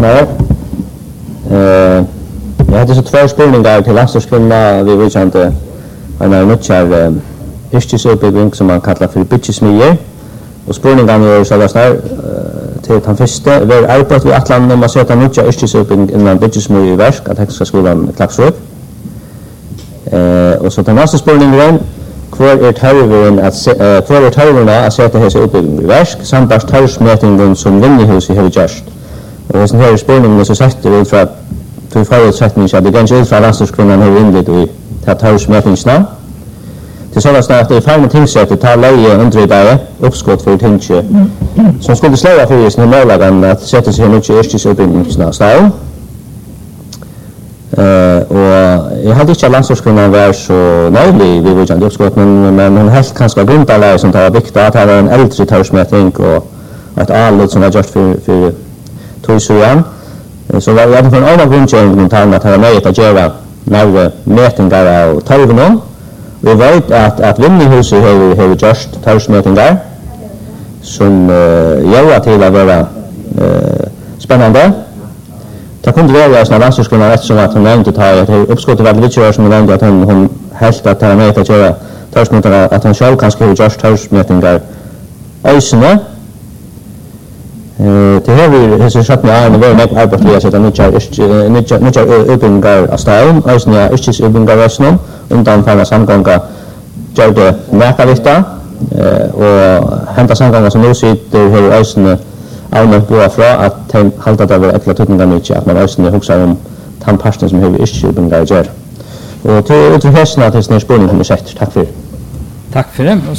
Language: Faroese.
här. Jag hade så två spelningar till landslagskvinnorna. Vi vet inte en nutchar yrkesutbildning som man kallar för bytesmier. Och spelningarna är så där till den första var arbetet vid Atlant om att sätta nutchar yrkesutbildning innan bytesmier i verk att Tekniska skolan Klagsvik. Och så den nästa spelningen kvar tarvarna att sätta hela utbildningen i verk samt tarvsmätningen som Vinnehuset har gjort. Och sen här spelningen så sätter vi ut för att till förutsättningen att det ganska ut från landslagskvinnan har inlett i tarvsmätningsna. Till sådana att det är färdigt tingsrättet tar leje undervidare uppskott för tingsrätt som skulle släva för just normalagen att sätta sig mycket yrkesutbildningsna stad. Och jag hade inte landslagskvinnan var så nöjlig vid vårt uppskott men hon helt kanske grundläggande som tar viktigt att det var en äldre tarvsmätning och ett alldeles som var gjort för Toysuan. Så var jag för en annan grundkärning att ha möjlighet att göra några mätningar av tarvarna. Vi vet att Vinnehuset har gjort tarvsmätningar som gör till att vara spännande. Det kunde vara sådana landslagskvinnan eftersom att hon nämnde att uppskottet var lite som hon nämnde att hon helst att ha möjlighet att göra tarvsmätningar, att hon själv kanske har gjort tarvsmätningar ösene. Det här vi så satt med en väldigt mycket arbete att sätta nya utbildningar av staden, alltså nya yrkesutbildningar resten undan från samgångar gör det mäkarlista och hämta samgångar som nu sitter här i ösnen allmänt bra för att halta det över ett tutningar mycket att man ösnen huxar om tandpasten som har yrkesutbildningar gör. Och till utifrån att det är spårning som är sett. Tack för det. Tack för det.